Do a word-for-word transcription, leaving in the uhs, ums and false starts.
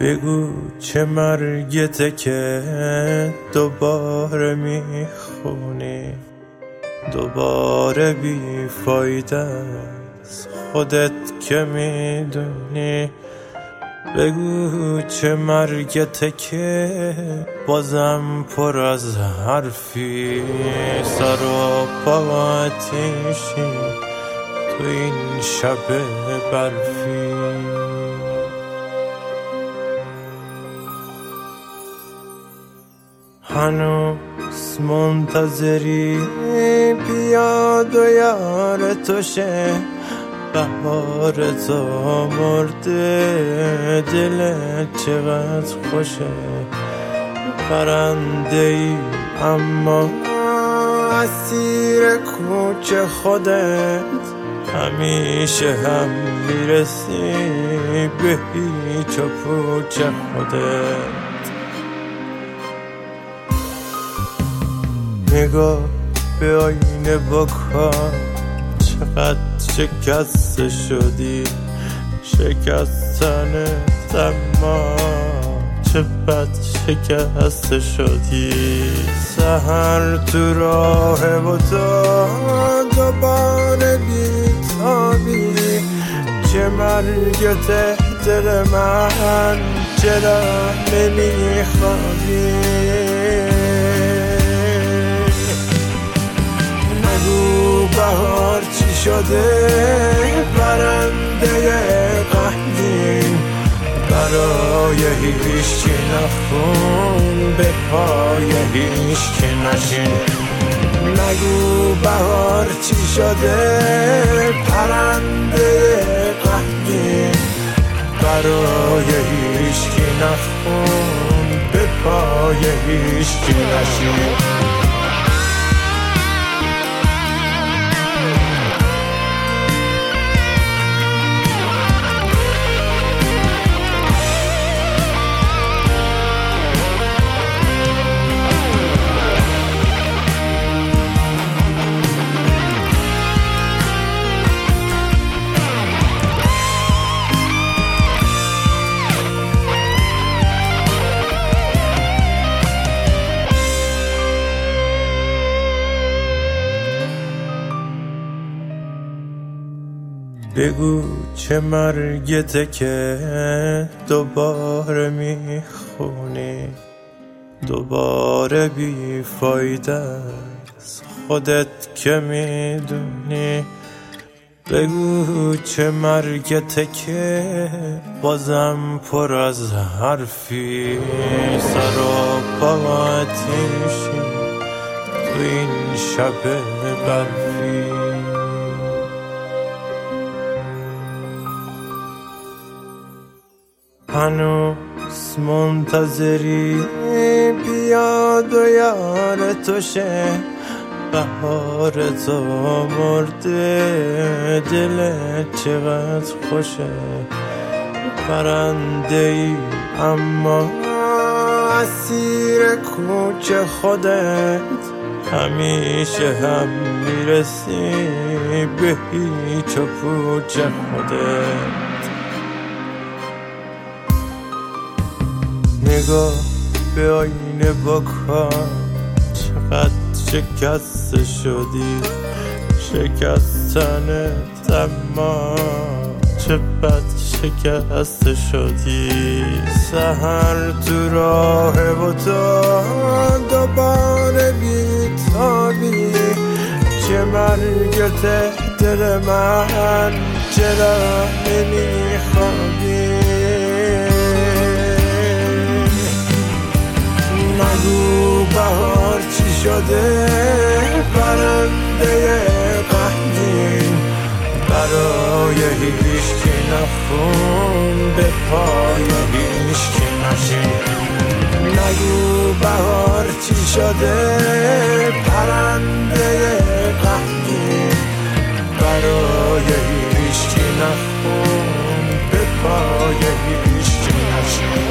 بگو چه مرگته که دوباره میخونی، دوباره بی فایده است خودت که میدونی. بگو چه مرگته که بازم پر از حرفی، سر و پا آتیشی تو این شب برفی. هنوز منتظری بیاد و یار تو شه، بهار تو مرده دلت چقدر خوشه. پرنده ای اما اسیر کوچه خودت، همیشه هم میرسی به هیچ و پوچ خودت. نگاه به آینه بکن چقدر شکسته شدی، شکستنت اما چه بد شکسته شدی. سحر تو راه و تو دوباره بیتابی، چه مرگته دل من چرا نمیخوابی. نگو بهار چی شده پرنده غمگین، برای هیچکی نخون به پای هیچکی نشین. نگو بهار چی شده پرنده غمگین، برای هیچکی نخون به پای هیچکی نشین. بگو چه مرگته که دوباره میخونی، دوباره بی فایده است خودت که میدونی. بگو چه مرگته که بازم پر از حرفی، سر و پا آتیشی تو این شب برفی. هنوز منتظری بیاد و یار تو شه، بهار تو مرده دلت چقدر خوشه. پرنده ای اما اسیر کوچه خودت، همیشه هم میرسی به هیچ و پوچ خودت. نگاه به آینه بکن چقدر شکسته شدی، شکستنت اما چه بد شکسته شدی. سحر تو راه و تو دوباره بیتابی، چه مرگته دل من چرا نمیخوابی. نگو بهار چی شده پرنده غمگین، برای هیچکی نخون به پای هیچکی نشین. نگو بهار چی شده پرنده غمگین، برای هیچکی نخون به پای هیچکی نشین.